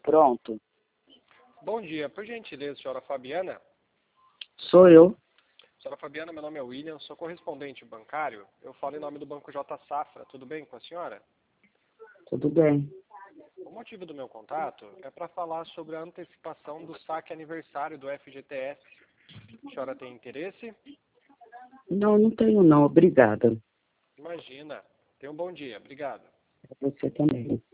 Pronto. Bom dia, por gentileza, senhora Fabiana. Sou eu. Senhora Fabiana, meu nome é William, sou correspondente bancário. Eu falo em nome do Banco J Safra, tudo bem com a senhora? Tudo bem. O motivo do meu contato é para falar sobre a antecipação do saque aniversário do FGTS. A senhora tem interesse? Não, não tenho não. Obrigada. Imagina. Tenha um bom dia. Obrigado. Você também.